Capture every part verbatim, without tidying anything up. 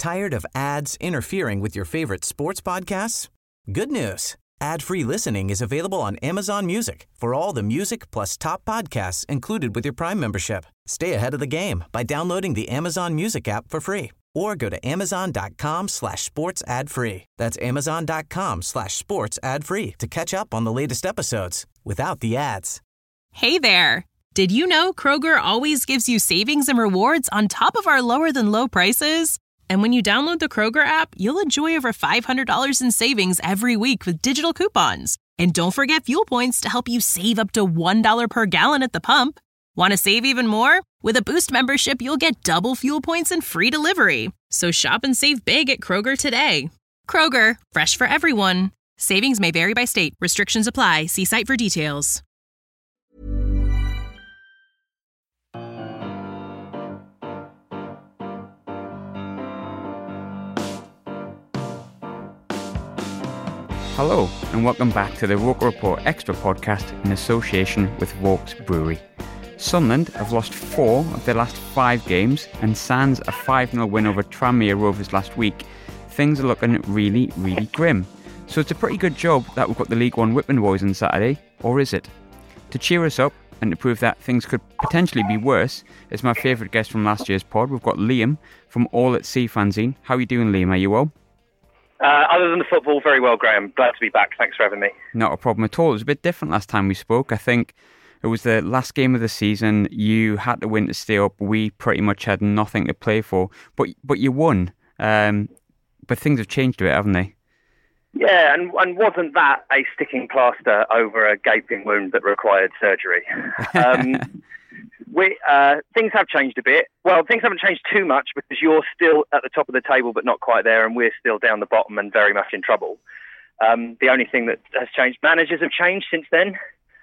Tired of ads interfering with your favorite sports podcasts? Good news. Ad-free listening is available on Amazon Music for all the music plus top podcasts included with your Prime membership. Stay ahead of the game by downloading the Amazon Music app for free or go to amazon.com slash sports ad free. That's amazon.com slash sports ad free to catch up on the latest episodes without the ads. Hey there. Did you know Kroger always gives you savings and rewards on top of our lower than low prices? And when you download the Kroger app, you'll enjoy over five hundred dollars in savings every week with digital coupons. And don't forget fuel points to help you save up to one dollar per gallon at the pump. Want to save even more? With a Boost membership, you'll get double fuel points and free delivery. So shop and save big at Kroger today. Kroger, fresh for everyone. Savings may vary by state. Restrictions apply. See site for details. Hello, and welcome back to the Roker Report Extra podcast in association with Vaux Brewery. Sunderland have lost four of their last five games, and sans a five nil win over Tranmere Rovers last week, things are looking really, really grim. So it's a pretty good job that we've got the League One whipping boys on Saturday, or is it? To cheer us up and to prove that things could potentially be worse is my favourite guest from last year's pod. We've got Liam from All at Sea Fanzine. How are you doing, Liam? Are you well? Uh, other than the football, very well, Graham. Glad to be back. Thanks for having me. Not a problem at all. It was a bit different last time we spoke. I think it was the last game of the season. You had to win to stay up. We pretty much had nothing to play for. But but you won. Um, but things have changed a bit, haven't they? Yeah, and, and wasn't that a sticking plaster over a gaping wound that required surgery? Um, we uh, things have changed a bit. Well, things haven't changed too much because you're still at the top of the table but not quite there, and we're still down the bottom and very much in trouble. Um, the only thing that has changed, managers have changed since then.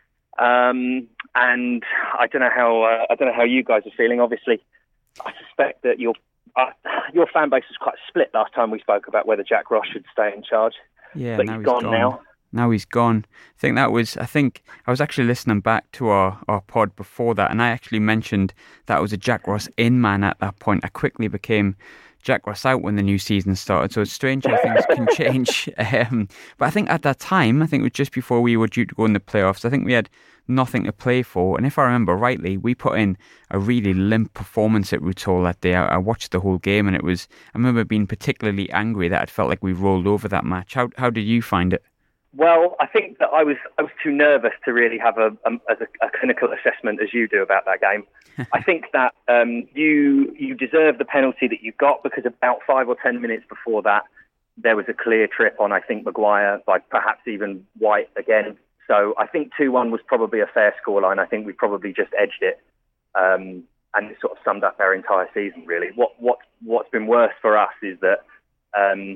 Um, and I don't know how uh, I don't know how you guys are feeling. Obviously, I suspect that your uh, your fan base was quite split last time we spoke about whether Jack Ross should stay in charge. Yeah, but now he's, he's gone, gone now. Now he's gone. I think that was. I think I was actually listening back to our, our pod before that, and I actually mentioned that was a Jack Ross in man at that point. I quickly became Jack Ross out when the new season started. So it's strange how things can change. Um, but I think at that time, I think it was just before we were due to go in the playoffs. I think we had nothing to play for, and if I remember rightly, we put in a really limp performance at Roots Hall that day. I, I watched the whole game, and it was. I remember being particularly angry that it felt like we rolled over that match. How how did you find it? Well, I think that I was I was too nervous to really have a, a, as a, a clinical assessment as you do about that game. I think that um, you you deserve the penalty that you got because about five or ten minutes before that, there was a clear trip on, I think, Maguire, by perhaps even White again. So I think two one was probably a fair scoreline. I think we probably just edged it. Um, and it sort of summed up our entire season, really. What, what, what's been worse for us is that... Um,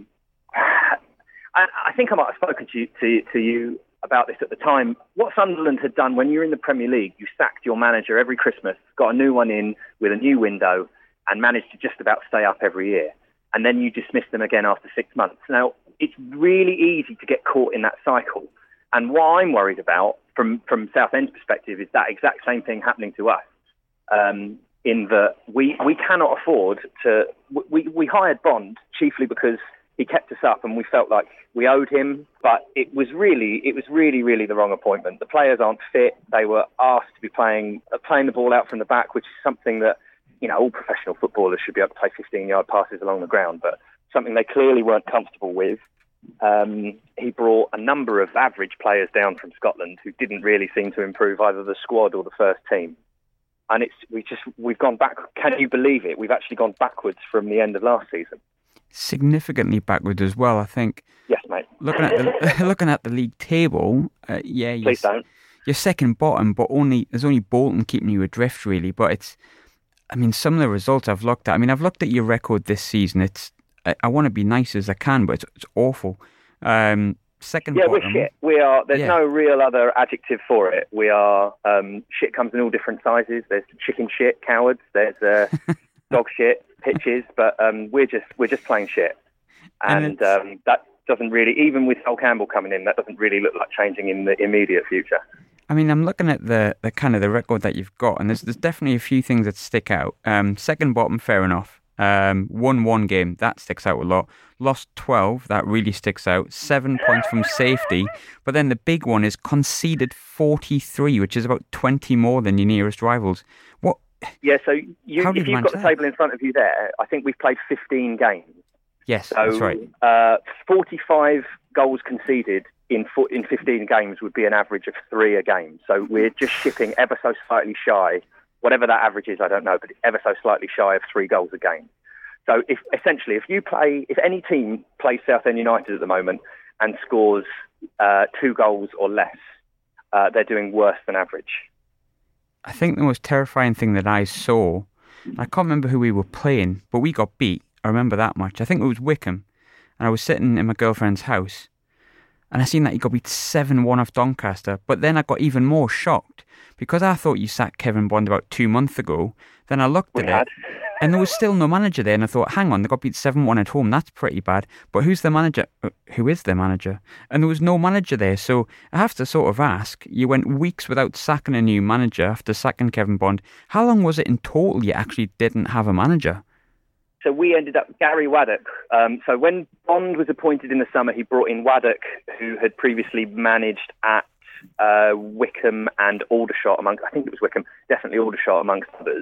I think I might have spoken to you, to, to you about this at the time. What Sunderland had done when you were in the Premier League, you sacked your manager every Christmas, got a new one in with a new window, and managed to just about stay up every year. And then you dismissed them again after six months. Now, it's really easy to get caught in that cycle. And what I'm worried about from, from Southend's perspective is that exact same thing happening to us. Um, in that we, we cannot afford to... We, we hired Bond chiefly because he kept us up and we felt like we owed him, but it was really, it was really, really the wrong appointment. The players aren't fit. They were asked to be playing, uh, playing the ball out from the back, which is something that, you know, all professional footballers should be able to play fifteen-yard passes along the ground, but something they clearly weren't comfortable with. Um, he brought a number of average players down from Scotland who didn't really seem to improve either the squad or the first team. And it's we just we've gone back. Can you believe it? We've actually gone backwards from the end of last season. Significantly backwards as well, I think. Yes, mate. Looking at the looking at the league table, uh, yeah, you're, please don't. You're second bottom, but only there's only Bolton keeping you adrift, really. But it's, I mean, some of the results I've looked at. I mean, I've looked at your record this season. It's, I, I want to be nice as I can, but it's, it's awful. Um, second yeah, bottom. we're shit. We are. There's yeah. no real other adjective for it. We are. Um, shit comes in all different sizes. There's chicken shit, cowards. There's uh, dog shit, pitches. But um, we're just we're just playing shit, and, and um, that doesn't really. Even with Sol Campbell coming in, that doesn't really look like changing in the immediate future. I mean, I'm looking at the, the kind of the record that you've got, and there's there's definitely a few things that stick out. Um, second bottom, fair enough. Um, won one game, that sticks out a lot. Lost twelve, that really sticks out. Seven points from safety. But then the big one is conceded forty-three, which is about twenty more than your nearest rivals. What? Yeah, so you, How if did you you've got the manage that? table in front of you there, I think we've played fifteen games. Yes, So, that's right. Uh, forty-five goals conceded in fo- in fifteen games would be an average of three a game. So we're just shipping ever so slightly shy. Whatever that average is, I don't know, but ever so slightly shy of three goals a game. So if essentially, if you play, if any team plays Southend United at the moment and scores uh, two goals or less, uh, they're doing worse than average. I think the most terrifying thing that I saw, I can't remember who we were playing, but we got beat. I remember that much. I think it was Wickham, and I was sitting in my girlfriend's house, and I seen that he got beat seven one off Doncaster. But then I got even more shocked because I thought you sacked Kevin Bond about two months ago. Then I looked We at had. it, and there was still no manager there. And I thought, hang on, they got beat seven one at home. That's pretty bad. But who's the manager? Uh, Who is the manager? And there was no manager there. So I have to sort of ask, you went weeks without sacking a new manager after sacking Kevin Bond. How long was it in total you actually didn't have a manager? So we ended up, Gary Waddock. Um, so when Bond was appointed in the summer, he brought in Waddock, who had previously managed at uh, Wickham and Aldershot, amongst, I think it was Wickham, definitely Aldershot amongst others.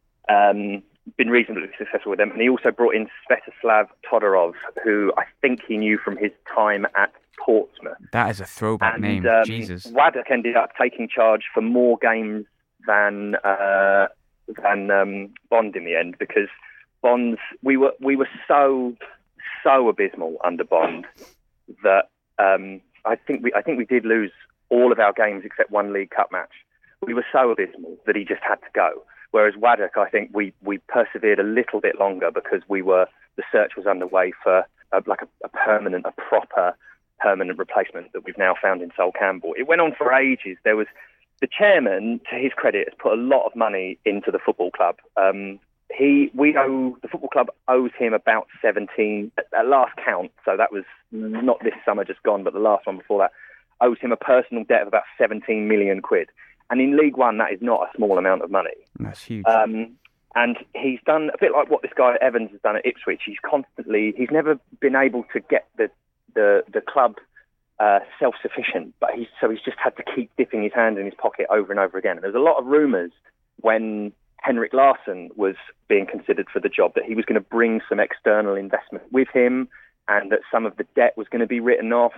Um, been reasonably successful with them. And he also brought in Svetoslav Todorov, who I think he knew from his time at Portsmouth. That is a throwback And name. um, Jesus. Waddock ended up taking charge for more games than uh, than um, Bond in the end, because Bond's we were we were so so abysmal under Bond that um, I think we I think we did lose all of our games except one League Cup match. We were so abysmal that he just had to go. Whereas Waddock, I think we, we persevered a little bit longer because we were the search was underway for a, like a, a permanent, a proper permanent replacement that we've now found in Sol Campbell. It went on for ages. There was the chairman, to his credit, has put a lot of money into the football club. Um, he we owe the football club owes him about seventeen at, at last count. So that was not this summer just gone, but the last one before that owes him a personal debt of about seventeen million quid. And in League One, that is not a small amount of money. That's huge. Um, and he's done a bit like what this guy Evans has done at Ipswich. He's constantly, he's never been able to get the the, the club uh, self-sufficient, but he's so he's just had to keep dipping his hand in his pocket over and over again. And there's a lot of rumours when Henrik Larsson was being considered for the job that he was going to bring some external investment with him, and that some of the debt was going to be written off.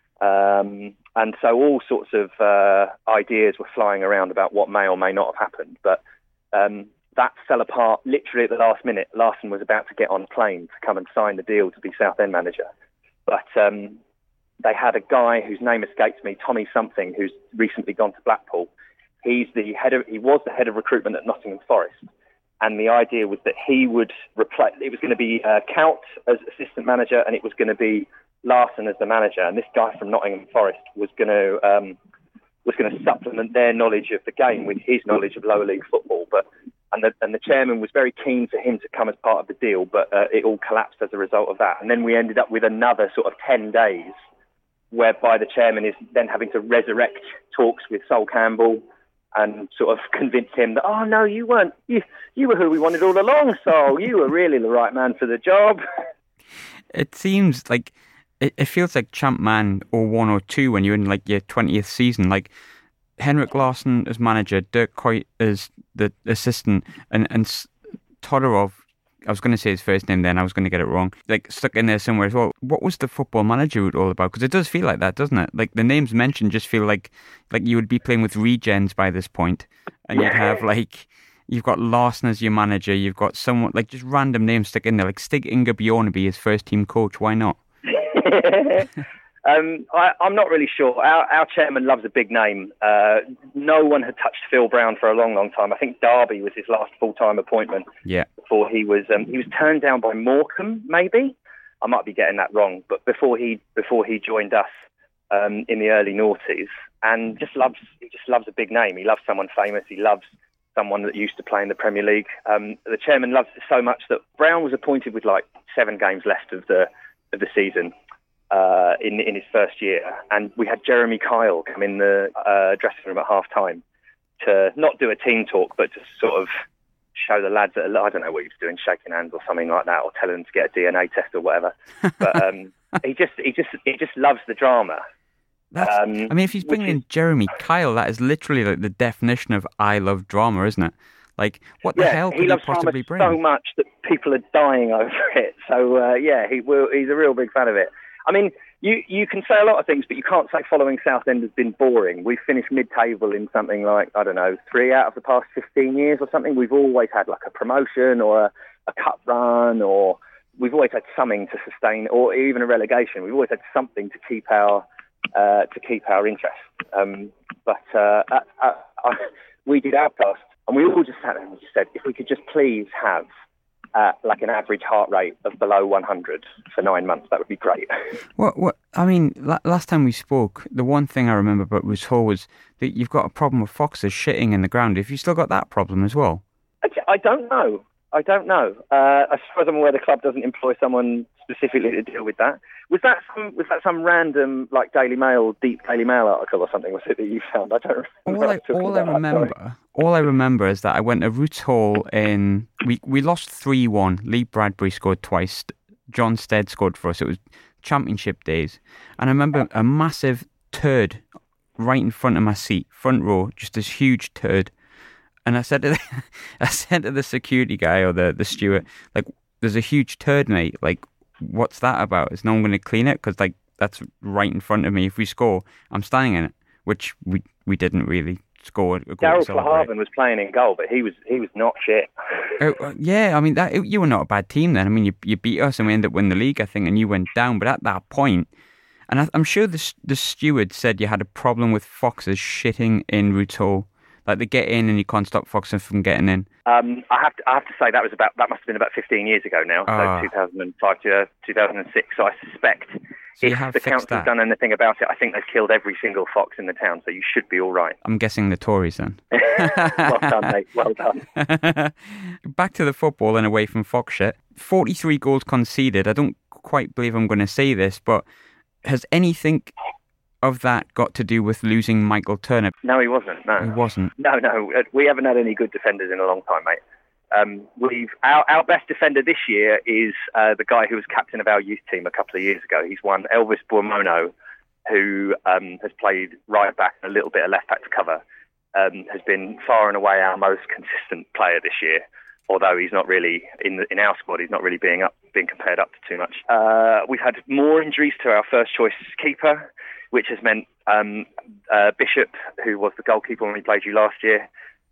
Um, and so all sorts of uh, ideas were flying around about what may or may not have happened. But um, that fell apart literally at the last minute. Larsson was about to get on a plane to come and sign the deal to be Southend manager. But um, they had a guy whose name escapes me, Tommy something, who's recently gone to Blackpool. He's the head of, he was the head of recruitment at Nottingham Forest. And the idea was that he would replace, it was going to be uh, Kaut as assistant manager, and it was going to be Larsson as the manager, and this guy from Nottingham Forest was going to um, was going to supplement their knowledge of the game with his knowledge of lower league football. But and the and the chairman was very keen for him to come as part of the deal, but uh, it all collapsed as a result of that. And then we ended up with another sort of ten days, whereby the chairman is then having to resurrect talks with Sol Campbell and sort of convince him that, oh no, you weren't, you you were who we wanted all along, Sol. You were really the right man for the job. It seems like. It, it feels like Champ Man or one or two when you're in like your twentieth season. Like Henrik Larsson as manager, Dirk Kuyt as the assistant, and and Todorov. I was going to say his first name then. I was going to get it wrong. Like stuck in there somewhere as well. What was the football manager route all about? Because it does feel like that, doesn't it? Like the names mentioned just feel like like you would be playing with regens by this point, and you'd have like. You've got Larsson as your manager. You've got someone like just random names stuck in there, like Stig Inge Bjorneby as first team coach. Why not? um, I, I'm not really sure. Our, our chairman loves a big name. Uh, no one had touched Phil Brown for a long, long time. I think Derby was his last full-time appointment. Yeah. Before he was, um, he was turned down by Morecambe, maybe. I might be getting that wrong, but before he before he joined us um, in the early noughties, and just loves he just loves a big name. He loves someone famous. He loves someone that used to play in the Premier League. Um, the chairman loves it so much that Brown was appointed with like seven games left of the of the season uh, in in his first year, and we had Jeremy Kyle come in the uh, dressing room at half time to not do a team talk, but to sort of show the lads that I don't know what he was doing, shaking hands or something like that, or telling them to get a D N A test or whatever. But um, he just he just he just loves the drama. That's, um, I mean, if he's bringing is, in Jeremy Kyle, that is literally like the definition of I love drama, isn't it? Like, what the yeah, hell could he, he loves possibly bring? So much that people are dying over it. So uh, yeah, he will. He's a real big fan of it. I mean, you you can say a lot of things, but you can't say following Southend has been boring. We've finished mid-table in something like, I don't know, three out of the past fifteen years or something. We've always had like a promotion or a, a cup run, or we've always had something to sustain, or even a relegation. We've always had something to keep our uh, to keep our interest. Um, but uh, uh, uh, we did our best, and we all just sat there and just said, if we could just please have Uh, like an average heart rate of below one hundred for nine months, that would be great. What? What? I mean, la- last time we spoke, the one thing I remember about Roos Hall was that you've got a problem with foxes shitting in the ground. Have you still got that problem as well? I, I don't know. I don't know. Uh, as far as I'm aware, the club doesn't employ someone specifically to deal with that. Was that some? Was that some random like Daily Mail, deep Daily Mail article or something? Was it that you found? I don't remember. All I, all I remember, all I remember is that I went to Roos Hall in. We we lost three one. Lee Bradbury scored twice. John Stead scored for us. It was championship days, and I remember a massive turd right in front of my seat, front row, just this huge turd. And I said to the, I said to the security guy or the the steward, like, "There's a huge turd, mate. Like, what's that about? Is no one going to clean it? Because like that's right in front of me. If we score, I'm standing in it." Which we we didn't really score. Darryl Flahaven was playing in goal, but he was he was not shit. uh, yeah, I mean that you were not a bad team then. I mean you you beat us and we ended up winning the league, I think, and you went down. But at that point, and I, I'm sure the the steward said you had a problem with foxes shitting in Roos Hall. Like they get in and you can't stop foxes from getting in. Um, I have to, I have to say that was about that must have been about fifteen years ago now, oh. so two thousand five to two thousand six. So I suspect so if the council's done anything about it, I think they've killed every single fox in the town. So you should be all right. I'm guessing the Tories then. Well done, mate. Well done. Back to the football and away from fox shit. forty-three goals conceded. I don't quite believe I'm going to say this, but has anything of that got to do with losing Michael Turner? No, he wasn't. No, he wasn't. No, no, we haven't had any good defenders in a long time, mate. Um, we've our, our best defender this year is uh, the guy who was captain of our youth team a couple of years ago. He's one Elvis Buomono, who um, has played right back and a little bit of left back to cover. Um, has been far and away our most consistent player this year. Although he's not really in the, in our squad, he's not really being up being compared up to too much. Uh, we've had more injuries to our first choice keeper, which has meant um, uh, Bishop, who was the goalkeeper when we played you last year,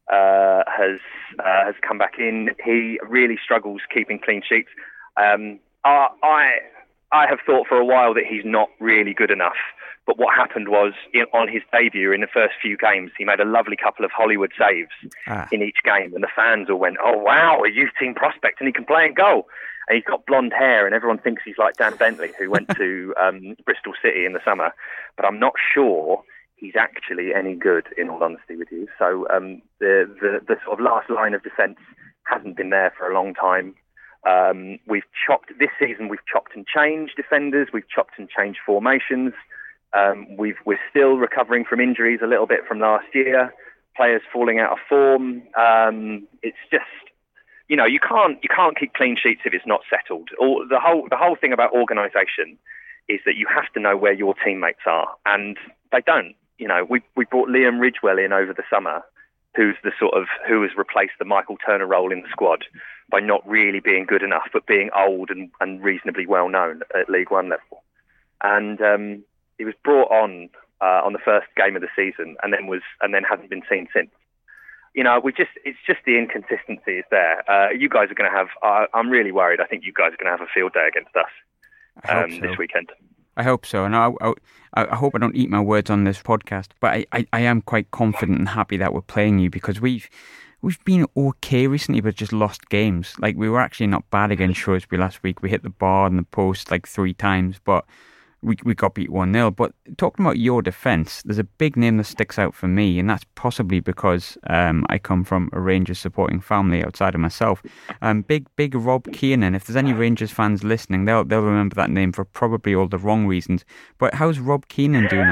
uh, has uh, has come back in. He really struggles keeping clean sheets. Um, I, I I have thought for a while that he's not really good enough. But what happened was, in, on his debut in the first few games, he made a lovely couple of Hollywood saves ah. in each game. And the fans all went, "Oh, wow, a youth team prospect, and he can play in goal." And he's got blonde hair, and everyone thinks he's like Dan Bentley, who went to um, Bristol City in the summer. But I'm not sure he's actually any good, in all honesty with you. So um, the, the, the sort of last line of defence hasn't been there for a long time. Um, we've chopped, this season we've chopped and changed defenders, we've chopped and changed formations. Um, we've, we're still recovering from injuries a little bit from last year. Players falling out of form. Um, it's just, you know, you can't you can't keep clean sheets if it's not settled. Or the whole the whole thing about organisation is that you have to know where your teammates are, and they don't. You know, we we brought Liam Ridgewell in over the summer, who's the sort of who has replaced the Michael Turner role in the squad by not really being good enough, but being old and, and reasonably well known at League One level, and. Um, He was brought on uh, on the first game of the season, and then was and then hasn't been seen since. You know, we just it's just the inconsistency is there. Uh, you guys are going to have. Uh, I'm really worried. I think you guys are going to have a field day against us um, so. this weekend. I hope so, and I, I I hope I don't eat my words on this podcast. But I, I, I am quite confident and happy that we're playing you, because we've we've been okay recently, but just lost games. Like, we were actually not bad against Shrewsbury last week. We hit the bar and the post like three times, but. We we got beat one nil. But talking about your defence, there's a big name that sticks out for me, and that's possibly because um, I come from a Rangers supporting family outside of myself. Um, big, big Rob Kiernan. If there's any Rangers fans listening, they'll they'll remember that name for probably all the wrong reasons. But how's Rob Kiernan doing on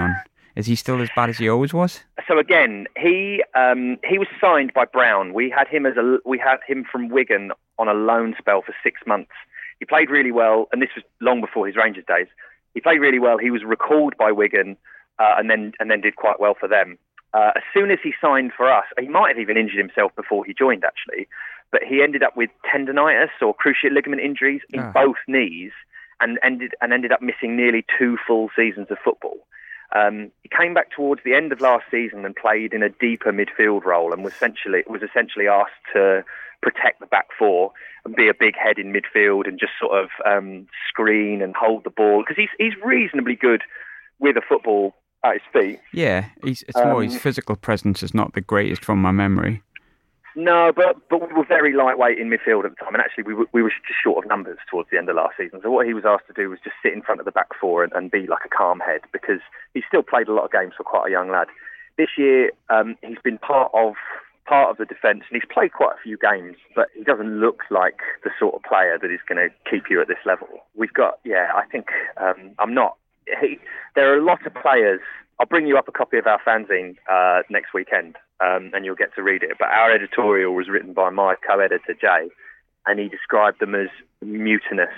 Is he still as bad as he always was? So again, he um, he was signed by Brown. We had him as a we had him from Wigan on a loan spell for six months. He played really well, and this was long before his Rangers days. He played really well. He was recalled by Wigan, uh, and then and then did quite well for them. Uh, as soon as he signed for us, he might have even injured himself before he joined, actually. But he ended up with tendonitis or cruciate ligament injuries in oh. both knees, and ended and ended up missing nearly two full seasons of football. Um, he came back towards the end of last season and played in a deeper midfield role, and was essentially was essentially asked to protect the back four and be a big head in midfield and just sort of um, screen and hold the ball, because he's he's reasonably good with a football at his feet. Yeah, he's, it's more um, his physical presence is not the greatest from my memory. No, but but we were very lightweight in midfield at the time, and actually we were, we were just short of numbers towards the end of last season. So what he was asked to do was just sit in front of the back four and, and be like a calm head, because he still played a lot of games for quite a young lad. This year, um, he's been part of part of the defence, and he's played quite a few games, but he doesn't look like the sort of player that is going to keep you at this level. We've got, yeah, I think um, I'm not. He, there are a lot of players. I'll bring you up a copy of our fanzine uh, next weekend, um, and you'll get to read it. But our editorial was written by my co-editor, Jay, and he described them as mutinous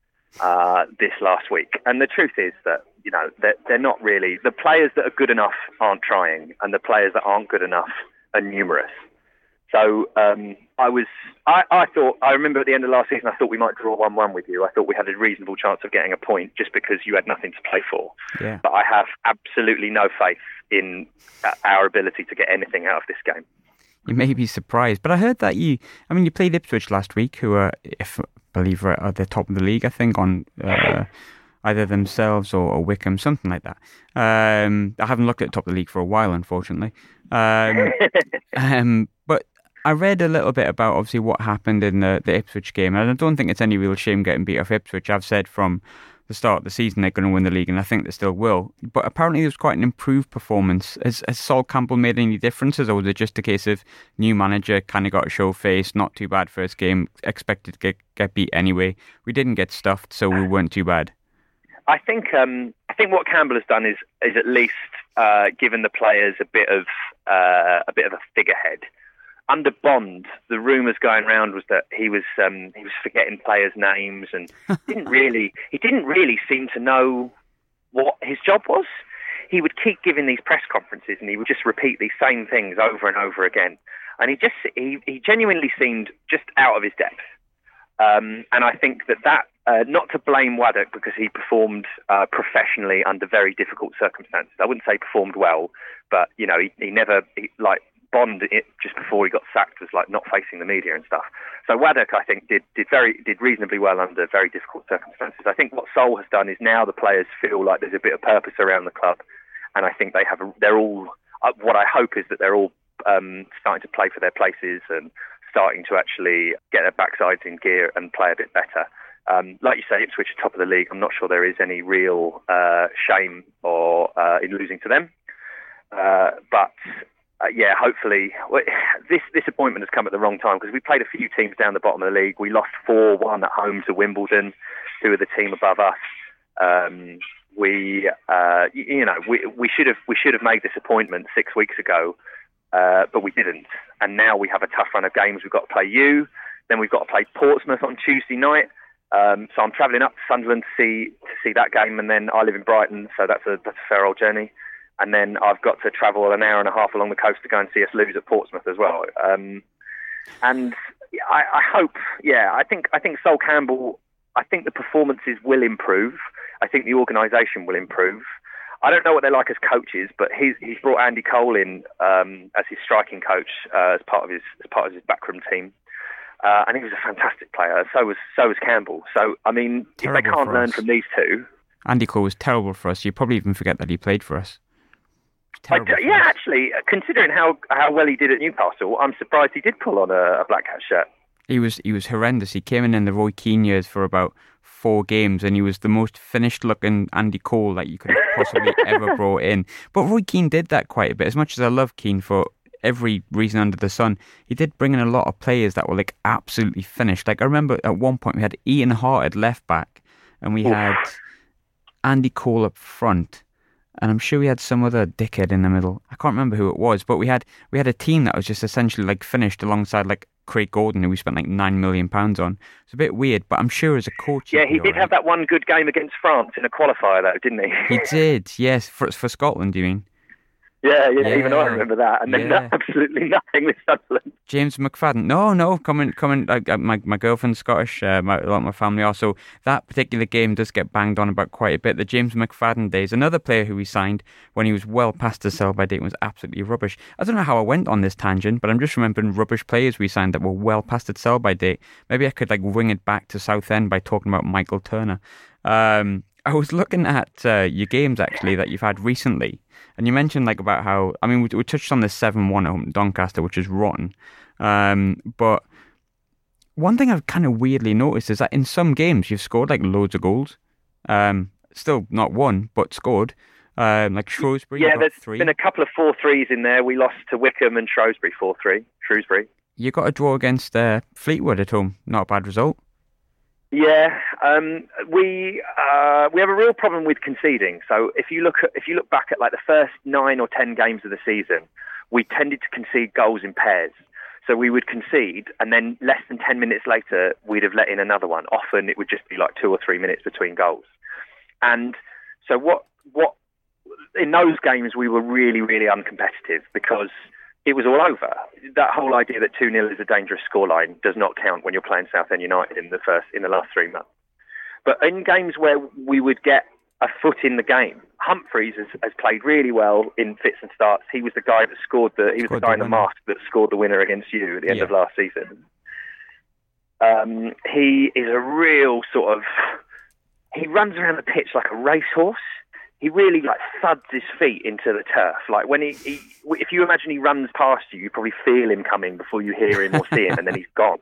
uh, this last week. And the truth is that, you know, they're, they're not really. The players that are good enough aren't trying, and the players that aren't good enough are numerous. So um, I was, I, I thought, I remember at the end of last season, I thought we might draw one one with you. I thought we had a reasonable chance of getting a point just because you had nothing to play for. Yeah. But I have absolutely no faith in uh, our ability to get anything out of this game. You may be surprised, but I heard that you, I mean, you played Ipswich last week, who are, if I believe, are at the top of the league, I think, on uh, either themselves or, or Wickham, something like that. Um, I haven't looked at the top of the league for a while, unfortunately. Um, um, but I read a little bit about obviously what happened in the, the Ipswich game, and I don't think it's any real shame getting beat off Ipswich. I've said from the start of the season they're going to win the league, and I think they still will. But apparently there was quite an improved performance. Has, has Sol Campbell made any differences, or was it just a case of new manager, kind of got a show face, not too bad first game, expected to get, get beat anyway? We didn't get stuffed, so we weren't too bad. I think um, I think what Campbell has done is is at least uh, given the players a bit of uh, a bit of a figurehead. Under Bond, the rumours going around was that he was um, he was forgetting players' names and didn't really he didn't really seem to know what his job was. He would keep giving these press conferences and he would just repeat these same things over and over again. And he just he, he genuinely seemed just out of his depth. Um, and I think that that uh, not to blame Waddock because he performed uh, professionally under very difficult circumstances. I wouldn't say performed well, but you know he, he never he, like. Bond, it, just before he got sacked, was like not facing the media and stuff. So Waddock, I think, did did very did reasonably well under very difficult circumstances. I think what Sol has done is now the players feel like there's a bit of purpose around the club, and I think they have. A, they're all. Uh, what I hope is that they're all um, starting to play for their places and starting to actually get their backsides in gear and play a bit better. Um, like you say, Ipswich are top of the league. I'm not sure there is any real uh, shame or uh, in losing to them, uh, but. Uh, yeah, hopefully. Well, this disappointment has come at the wrong time because we played a few teams down the bottom of the league. We lost four one at home to Wimbledon, who are the team above us. Um, we, uh, you know, we we should have we should have made this appointment six weeks ago, uh, but we didn't. And now we have a tough run of games. We've got to play you, then we've got to play Portsmouth on Tuesday night. Um, so I'm travelling up to Sunderland to see to see that game, and then I live in Brighton, so that's a that's a fair old journey. And then I've got to travel an hour and a half along the coast to go and see us lose at Portsmouth as well. Um, and I, I hope, yeah, I think I think Sol Campbell, I think the performances will improve. I think the organisation will improve. I don't know what they're like as coaches, but he's he's brought Andy Cole in um, as his striking coach uh, as part of his as part of his backroom team. Uh, and he was a fantastic player. So was so was Campbell. So I mean, terrible if they can't learn from these two, Andy Cole was terrible for us. You probably even forget that he played for us. I, yeah, actually, considering how, how well he did at Newcastle, I'm surprised he did pull on a, a Black Cat shirt. He was he was horrendous. He came in in the Roy Keane years for about four games, and he was the most finished-looking Andy Cole that you could have possibly ever brought in. But Roy Keane did that quite a bit. As much as I love Keane for every reason under the sun, he did bring in a lot of players that were like absolutely finished. Like I remember at one point we had Ian Hart at left back, and we Oof. had Andy Cole up front. and I'm sure we had some other dickhead in the middle. I can't remember who it was, but we had we had a team that was just essentially like finished alongside like Craig Gordon, who we spent like nine million pounds on. It's a bit weird, but I'm sure as a coach, yeah, he did right. have that one good game against France in a qualifier, though, didn't he? He did, yes, for for Scotland. Do you mean? Yeah, yeah, yeah, even I remember that. And then yeah. absolutely nothing with Sunderland. James McFadden. No, no, coming, coming. Like, my my girlfriend's Scottish. Uh, my, a lot of my family are. So that particular game does get banged on about quite a bit. The James McFadden days. Another player who we signed when he was well past his sell-by date was absolutely rubbish. I don't know how I went on this tangent, but I'm just remembering rubbish players we signed that were well past its sell-by date. Maybe I could like wing it back to Southend by talking about Michael Turner. Um, I was looking at uh, your games actually that you've had recently, and you mentioned like about how I mean we, we touched on the seven one at home to Doncaster, which is rotten. Um, but one thing I've kind of weirdly noticed is that in some games you've scored like loads of goals. Um, still not won, but scored. Um, like Shrewsbury, yeah, you got there's three. been a couple of four threes in there. We lost to Wickham and Shrewsbury four three. Shrewsbury. You got a draw against uh, Fleetwood at home. Not a bad result. Yeah, um, we uh, we have a real problem with conceding. So if you look at, if you look back at like the first nine or ten games of the season, we tended to concede goals in pairs. So we would concede, and then less than ten minutes later, we'd have let in another one. Often it would just be like two or three minutes between goals. And so what what in those games we were really really uncompetitive because it was all over. That whole idea that two nil is a dangerous scoreline does not count when you're playing Southend United in the first in the last three months. But in games where we would get a foot in the game, Humphreys has, has played really well in fits and starts. He was the guy that scored the he was Scored the guy the in the winner. mask that scored the winner against you at the end Yeah. of last season. Um, he is a real sort of he runs around the pitch like a racehorse. He really like thuds his feet into the turf. Like when he, he, if you imagine he runs past you, you probably feel him coming before you hear him or see him, and then he's gone.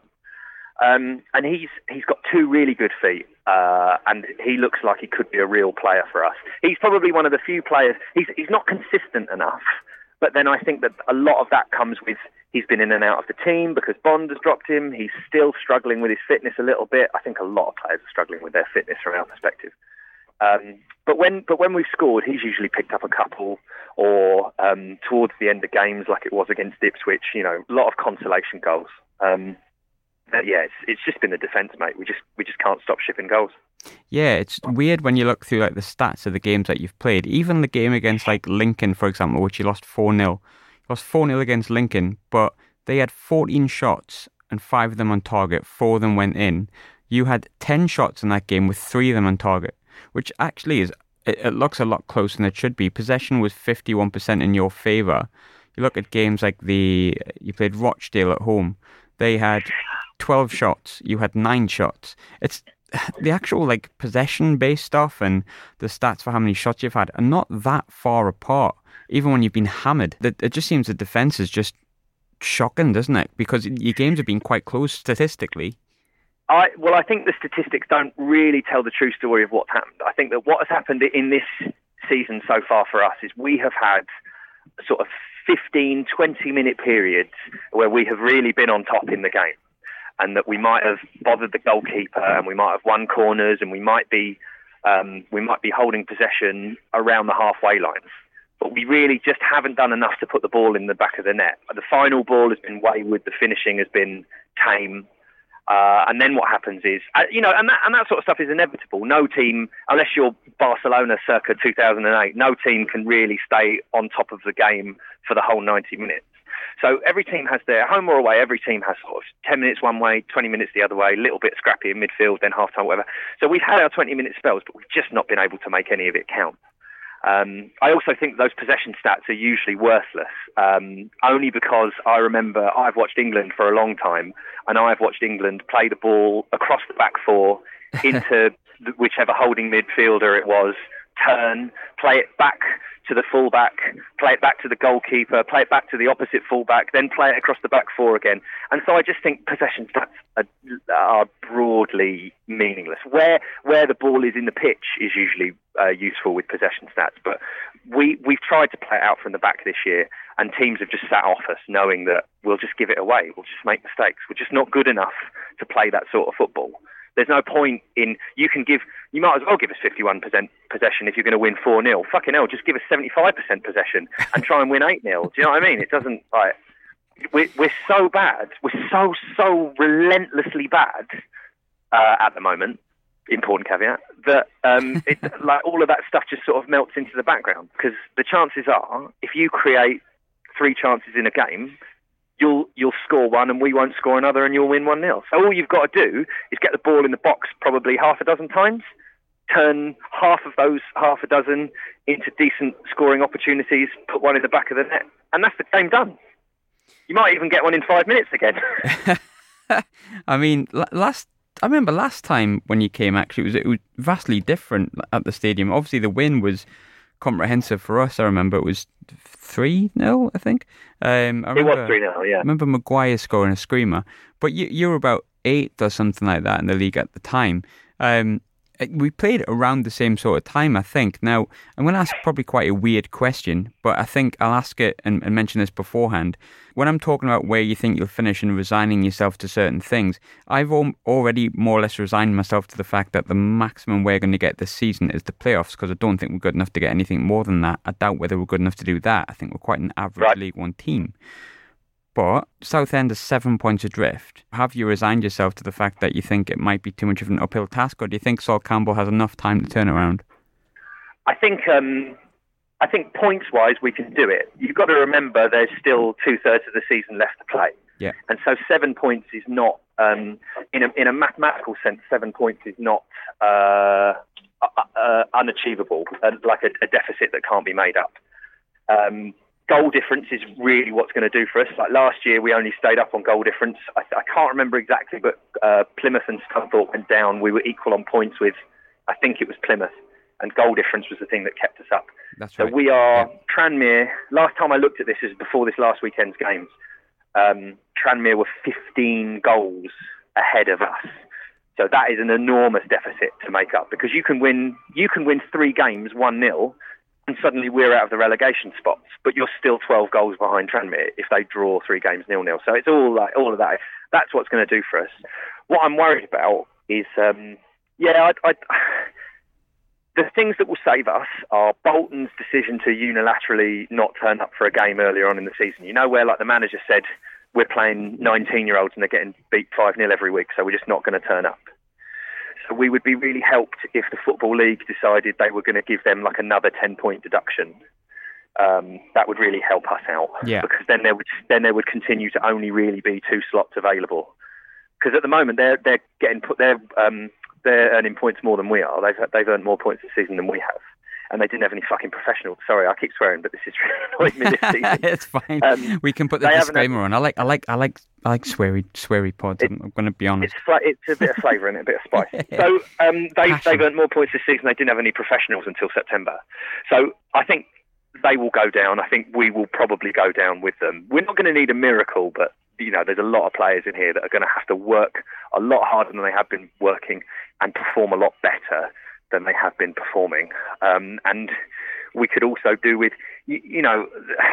Um, and he's he's got two really good feet, uh, and he looks like he could be a real player for us. He's probably one of the few players. He's he's not consistent enough, but then I think that a lot of that comes with he's been in and out of the team because Bond has dropped him. He's still struggling with his fitness a little bit. I think a lot of players are struggling with their fitness from our perspective. Um, but when but when we've scored, he's usually picked up a couple, or um, towards the end of games, like it was against Ipswich, you know, a lot of consolation goals. Um, but yeah, it's, it's just been the defence, mate. We just we just can't stop shipping goals. Yeah, it's weird when you look through like the stats of the games that you've played. Even the game against like Lincoln, for example, which you lost four nil. You lost four nil against Lincoln, but they had fourteen shots and five of them on target. Four of them went in. You had ten shots in that game with three of them on target, which actually is, it, it looks a lot closer than it should be. Possession was fifty-one percent in your favour. You look at games like the, you played Rochdale at home. They had twelve shots. You had nine shots. It's the actual like possession-based stuff and the stats for how many shots you've had are not that far apart, even when you've been hammered. It just seems the defence is just shocking, doesn't it? Because your games have been quite close statistically. I, well, I think the statistics don't really tell the true story of what's happened. I think that what has happened in this season so far for us is we have had sort of fifteen, twenty minute periods where we have really been on top in the game, and that we might have bothered the goalkeeper and we might have won corners and we might be um, we might be holding possession around the halfway lines. But we really just haven't done enough to put the ball in the back of the net. The final ball has been wayward, the finishing has been tame. Uh, and then what happens is, uh, you know, and that, and that sort of stuff is inevitable. No team, unless you're Barcelona circa two thousand eight, no team can really stay on top of the game for the whole ninety minutes. So every team has their, home or away, every team has sort of ten minutes one way, twenty minutes the other way, a little bit scrappy in midfield, then half-time, whatever. So we've had our twenty minute spells, but we've just not been able to make any of it count. Um, I also think those possession stats are usually worthless, um, only because I remember I've watched England for a long time, and I've watched England play the ball across the back four into the, whichever holding midfielder it was, turn, play it back to the fullback, play it back to the goalkeeper, play it back to the opposite fullback, then play it across the back four again. And so I just think possession stats are, are broadly meaningless. Where where the ball is in the pitch is usually uh, useful with possession stats, but we, we've tried to play it out from the back this year, and teams have just sat off us knowing that we'll just give it away, we'll just make mistakes. We're just not good enough to play that sort of football. There's no point in, you can give, you might as well give us fifty-one percent possession if you're going to win four nil. Fucking hell, just give us seventy-five percent possession and try and win eight nil. Do you know what I mean? It doesn't, like, we're, we're so bad. We're so, so relentlessly bad uh, at the moment, important caveat, that um, it, like all of that stuff just sort of melts into the background, because the chances are, if you create three chances in a game, you'll you'll score one and we won't score another and you'll win one nil. So all you've got to do is get the ball in the box probably half a dozen times, turn half of those half a dozen into decent scoring opportunities, put one in the back of the net, and that's the game done. You might even get one in five minutes again. I mean, last I remember last time when you came, actually, it was, it was vastly different at the stadium. Obviously, the win was comprehensive for us. I remember it was three nil, I think. Um, I remember, it was three nil, yeah. I remember Maguire scoring a screamer. But you, you were about eighth or something like that in the league at the time. Um, we played around the same sort of time, I think. Now, I'm going to ask probably quite a weird question, but I think I'll ask it and, and mention this beforehand. When I'm talking about where you think you'll finish and resigning yourself to certain things, I've al- already more or less resigned myself to the fact that the maximum we're going to get this season is the playoffs, because I don't think we're good enough to get anything more than that. I doubt whether we're good enough to do that. I think we're quite an average right. League One team. But Southend is seven points adrift. Have you resigned yourself to the fact that you think it might be too much of an uphill task, or do you think Sol Campbell has enough time to turn around? I think um, I think points-wise we can do it. You've got to remember there's still two-thirds of the season left to play. Yeah. And so seven points is not, um, in, a, in a mathematical sense, seven points is not uh, uh, unachievable, uh, like a, a deficit that can't be made up. Um Goal difference is really what's going to do for us. Like last year, we only stayed up on goal difference. I, I can't remember exactly, but uh, Plymouth and Scunthorpe went down. We were equal on points with, I think it was Plymouth, and goal difference was the thing that kept us up. That's so right. we are, yeah. Tranmere, last time I looked at this is before this last weekend's games. Um, Tranmere were fifteen goals ahead of us. So that is an enormous deficit to make up, because you can win, you can win three games one nil, and suddenly we're out of the relegation spots, but you're still twelve goals behind Tranmere if they draw three games nil nil. So it's all like all of that. That's what's going to do for us. What I'm worried about is, um, yeah, I, I, the things that will save us are Bolton's decision to unilaterally not turn up for a game earlier on in the season. You know, where like the manager said, we're playing nineteen-year-olds and they're getting beat five nil every week, so we're just not going to turn up. So we would be really helped if the Football League decided they were going to give them like another ten-point deduction. Um, that would really help us out, yeah. because then there would then there would continue to only really be two slots available. Because at the moment they're they're getting put they're um, they're earning points more than we are. They've they've earned more points this season than we have, and they didn't have any fucking professionals. Sorry, I keep swearing, but this is really annoying me this season. It's fine. Um, we can put the disclaimer on. I like I like I like I like sweary sweary pods. It, I'm, I'm going to be honest. It's it's a bit of flavour in it, a bit of spice. So um, they Passion. they've earned more points this season. They didn't have any professionals until September. So I think they will go down. I think we will probably go down with them. We're not going to need a miracle, but you know, there's a lot of players in here that are going to have to work a lot harder than they have been working and perform a lot better than they have been performing. Um, and we could also do with, you, you know,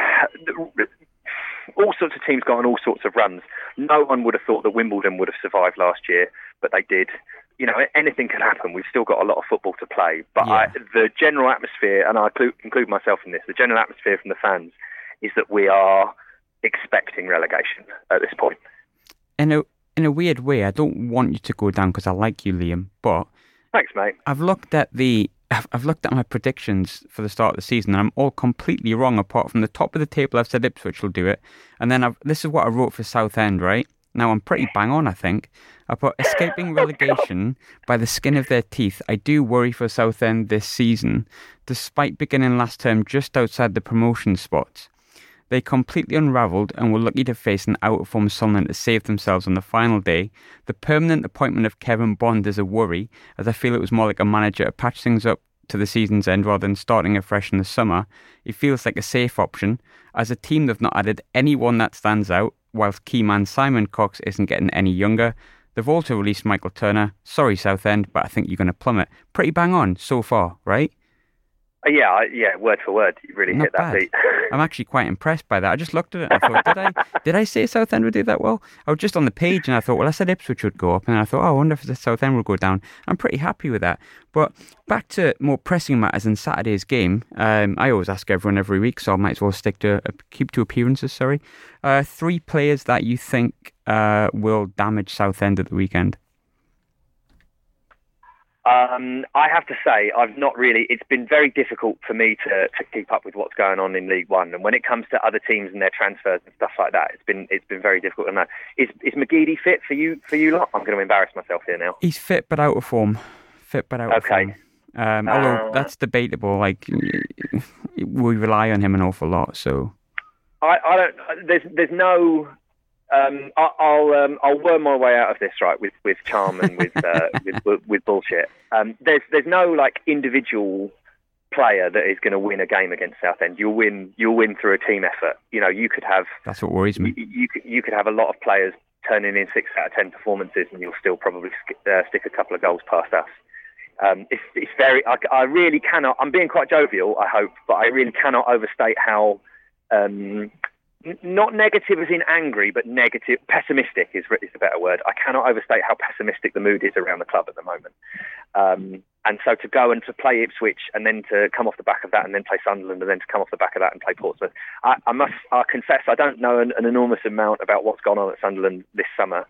all sorts of teams got on all sorts of runs. No one would have thought that Wimbledon would have survived last year, but they did. You know, anything could happen. We've still got a lot of football to play. But yeah. I, the general atmosphere, and I include, include myself in this, the general atmosphere from the fans is that we are expecting relegation at this point. In a, in a weird way, I don't want you to go down because I like you, Liam, but... Thanks, mate. I've looked at the... I've, I've looked at my predictions for the start of the season, and I'm all completely wrong. Apart from the top of the table, I've said Ipswich will do it, and then I've, this is what I wrote for Southend, right? Now I'm pretty bang on, I think. I put escaping relegation by the skin of their teeth. I do worry for Southend this season, despite beginning last term just outside the promotion spots. They completely unravelled and were lucky to face an out-of-form Sunderland to save themselves on the final day. The permanent appointment of Kevin Bond is a worry, as I feel it was more like a manager to patch things up to the season's end rather than starting afresh in the summer. It feels like a safe option. As a team, they've not added anyone that stands out, whilst key man Simon Cox isn't getting any younger. They've also released Michael Turner. Sorry, Southend, but I think you're going to plummet. Pretty bang on so far, right? Uh, yeah, I- yeah, word for word, you really Not hit that bad. beat. I'm actually quite impressed by that. I just looked at it and I thought, did I did I say Southend would do that well? I was just on the page and I thought, well, I said Ipswich would go up, and I thought, oh, I wonder if the Southend would go down. I'm pretty happy with that. But back to more pressing matters in Saturday's game. Um, I always ask everyone every week, so I might as well stick to uh, keep to appearances. Sorry, uh, three players that you think uh, will damage Southend at the weekend. Um, I have to say, I've not really. It's been very difficult for me to, to keep up with what's going on in League One, and when it comes to other teams and their transfers and stuff like that, it's been it's been very difficult to know. Is is McGeady fit for you for you lot? I'm going to embarrass myself here now. He's fit but out of form. Fit but out Okay. of form. Um, although Uh, that's debatable. Like we rely on him an awful lot, so I, I don't. There's there's no. Um, I, I'll um, I'll worm my way out of this, right, with, with charm and with, uh, with with with bullshit. Um, there's there's no like individual player that is going to win a game against Southend. You'll win you'll win through a team effort. You know, you could have that's what worries me. you, you could you could have a lot of players turning in six out of ten performances, and you'll still probably sk- uh, stick a couple of goals past us. Um, it's it's very. I, I really cannot. I'm being quite jovial, I hope, but I really cannot overstate how. Um, Not negative as in angry, but negative, pessimistic is is the better word. I cannot overstate how pessimistic the mood is around the club at the moment. Um, and so to go and to play Ipswich and then to come off the back of that and then play Sunderland and then to come off the back of that and play Portsmouth. I, I must I confess I don't know an, an enormous amount about what's gone on at Sunderland this summer.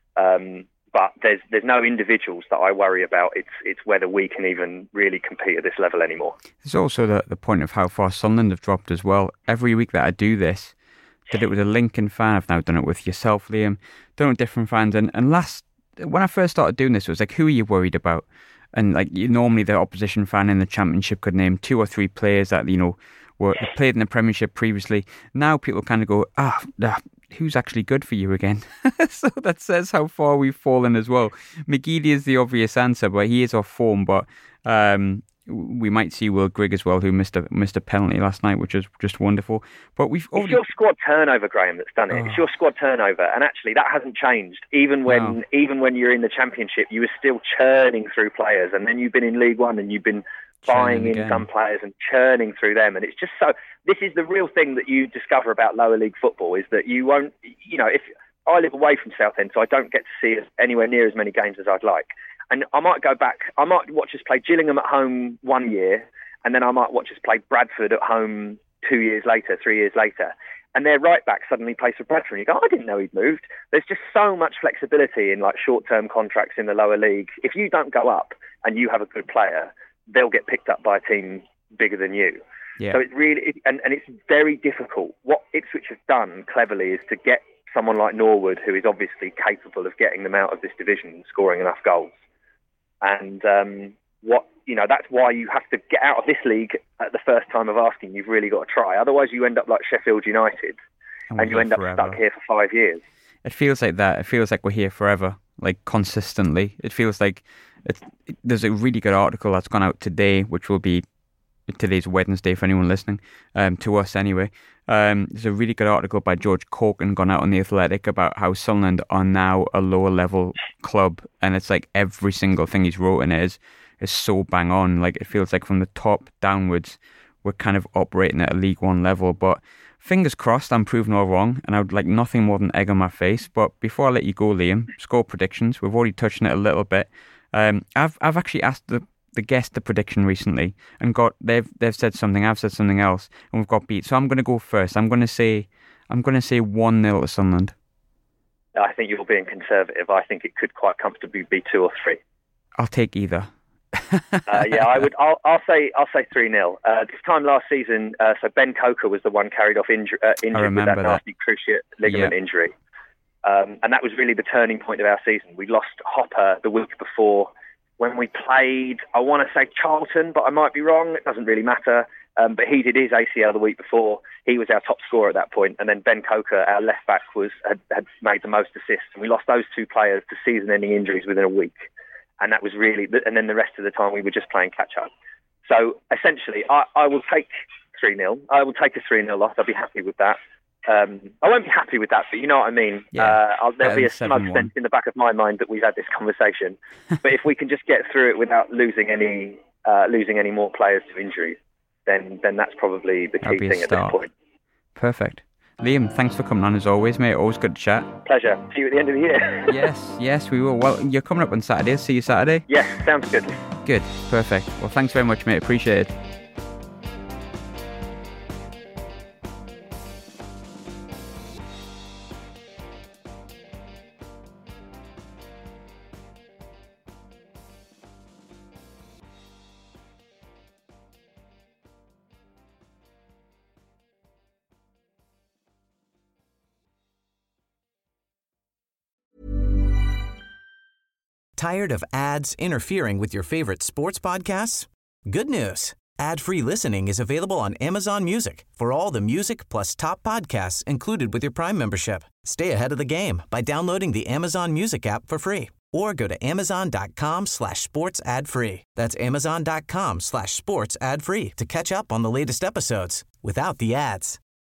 Um, but there's there's no individuals that I worry about. It's it's whether we can even really compete at this level anymore. There's also the, the point of how far Sunderland have dropped as well. Every week that I do this, did it with a Lincoln fan. I've now done it with yourself, Liam. Done it with different fans. And, and last, when I first started doing this, it was like, who are you worried about? And like you, normally the opposition fan in the Championship could name two or three players that, you know, were played in the Premiership previously. Now people kind of go, ah, ah who's actually good for you again? So that says how far we've fallen as well. McGeady is the obvious answer, but he is off form. But um, we might see Will Grigg as well, who missed a missed a penalty last night, which was just wonderful. But we've already... It's your squad turnover, Graham, that's done it. Oh. It's your squad turnover, and actually that hasn't changed. Even when No. even when you're in the Championship, you were still churning through players, and then you've been in League One and you've been buying Churning in again. some players and churning through them, and it's just so. This is the real thing that you discover about lower league football is that you won't. You know, if I live away from Southend, so I don't get to see anywhere near as many games as I'd like. And I might go back, I might watch us play Gillingham at home one year, and then I might watch us play Bradford at home two years later, three years later. And their right back suddenly plays for Bradford, and you go, I didn't know he'd moved. There's just so much flexibility in like short-term contracts in the lower league. If you don't go up and you have a good player, they'll get picked up by a team bigger than you. Yeah. So it's really, it, and, and it's very difficult. What Ipswich have done cleverly is to get someone like Norwood, who is obviously capable of getting them out of this division and scoring enough goals. And um, what you know, that's why you have to get out of this league at the first time of asking. You've really got to try. Otherwise, you end up like Sheffield United, And and, we're you end up forever. stuck here for five years. It feels like that. It feels like we're here forever, like consistently. It feels like it's, it, there's a really good article that's gone out today, which will be today's Wednesday for anyone listening, um, to us anyway. Um, there's a really good article by George Corkin gone out on The Athletic about how Sunderland are now a lower level club, and it's like every single thing he's wrote in it is, is so bang on. Like it feels like from the top downwards, we're kind of operating at a League One level, but fingers crossed I'm proven all wrong, and I would like nothing more than egg on my face. But before I let you go, Liam, score predictions. We've already touched on it a little bit. Um, I've I've actually asked the, the guest the prediction recently, and got they've they've said something, I've said something else, and we've got beat. So I'm going to go first. I'm going to say I'm going to say one nil to Sunderland. I think you're being conservative. I think it could quite comfortably be two or three. I'll take either. uh, yeah, I would. I'll, I'll say. I'll say three nil. Uh, this time last season, uh, so Ben Coker was the one carried off inju- uh, injured with that, that. nasty cruciate ligament Yeah. injury, um, and that was really the turning point of our season. We lost Hopper the week before when we played. I want to say Charlton, but I might be wrong. It doesn't really matter. Um, but he did his A C L the week before. He was our top scorer at that point, and then Ben Coker, our left back, was had, had made the most assists, and we lost those two players to season-ending injuries within a week. And that was really, and then the rest of the time we were just playing catch-up. So essentially, I, I will take three nil. I will take a three nil loss. I'll be happy with that. Um, I won't be happy with that, but you know what I mean. Yeah, uh, I'll, there'll be a better than smug seven one. sense in the back of my mind that we've had this conversation. But if we can just get through it without losing any uh, losing any more players to injuries, then then that's probably the key thing at this point. Perfect. Liam, thanks for coming on as always, mate. Always good to chat. Pleasure. See you at the end of the year. Yes, yes, we will. Well, you're coming up on Saturday. See you Saturday? Yes, sounds good. Good, perfect. Well, thanks very much, mate. Appreciate it. Tired of ads interfering with your favorite sports podcasts? Good news. Ad-free listening is available on Amazon Music for all the music plus top podcasts included with your Prime membership. Stay ahead of the game by downloading the Amazon Music app for free or go to amazon.com slash sports ad free. That's amazon.com slash sports ad free to catch up on the latest episodes without the ads.